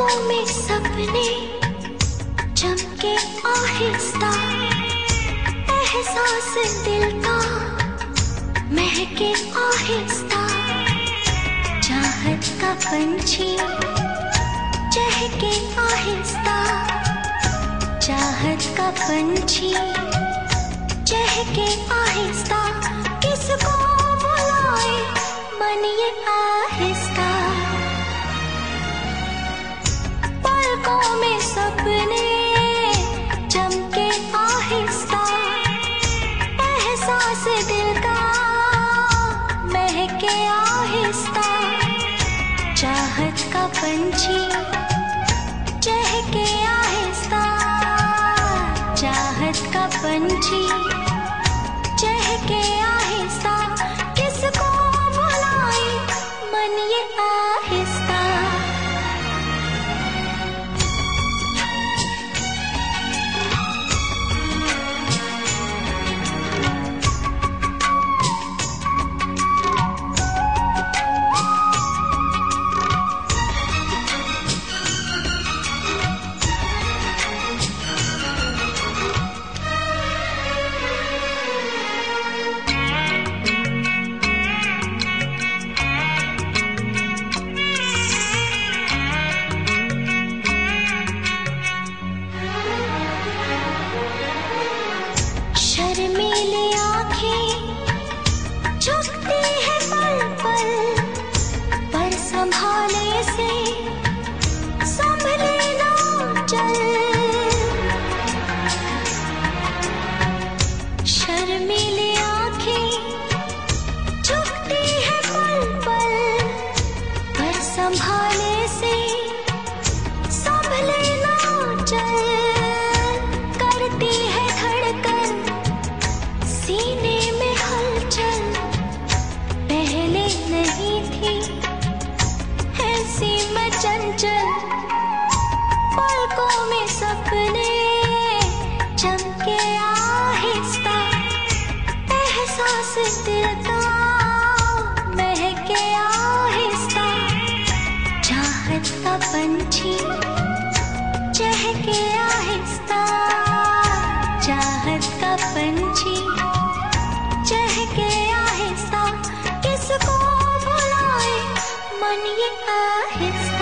पलकों में सपने चमके आहिस्ता, एहसास दिल का महके आहिस्ता, चाहत का पंछी चहके आहिस्ता, चाहत का पंछी चहके आहिस्ता, किसको बुलाए मन ये आहिस्ता। पलकों में सपने चमके आहिस्ता, एहसास दिल का महके आहिस्ता, चाहत का पंछी चहके आहिस्ता, चाहत का पंछी चहके आहिस्ता, किसको बुलाए मन ये आहिस्ता। शर्मीली आँखें झुकती है पल पल, पर संभाले से संभले ना चल। शर्मीली आँखें झुकती है पल पल, पर संभाले से संभले ना चल। करती है धड़कन सीने में हलचल, पहले नहीं थी ऐसी मैं चंचल। पलकों में सपने चमके आहिस्ता, एहसास दिल का महके आहिस्ता, चाहत का पंछी चहके आहिस्ता, चाहत का पंछी चहके आहिस्ता, किसको बुलाए मन ये आहिस्ता।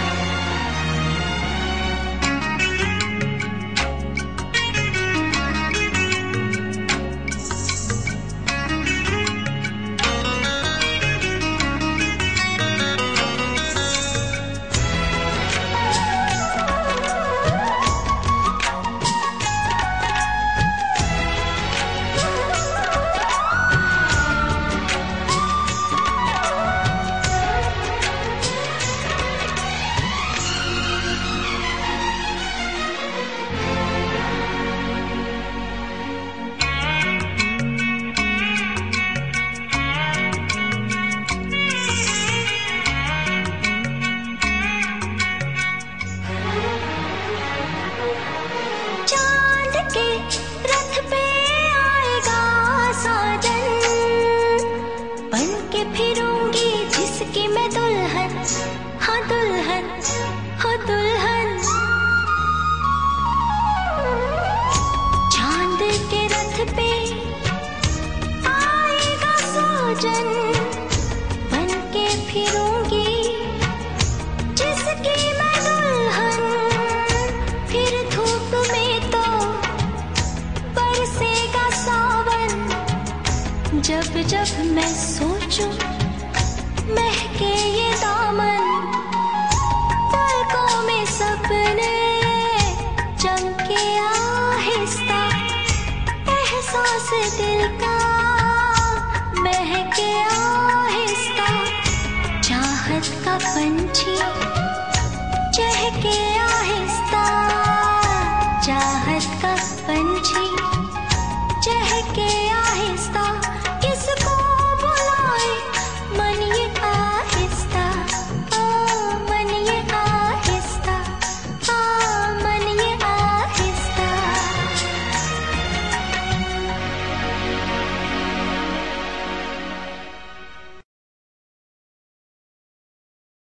फिरूंगी जिसकी मैं दुल्हन, हाँ दुल्हन, हाँ दुल्हन। चांद के रथ पे आएगा साजन, बन के फिरूंगी जिसकी मैं दुल्हन। फिर धूप में तो बरसेगा सावन, जब जब मैं सोचूं महके ये दामन। पलकों में सपने चमके आहिस्ता, एहसास दिल का महके आहिस्ता, चाहत का पंछी चहके आहिस्ता, चाहत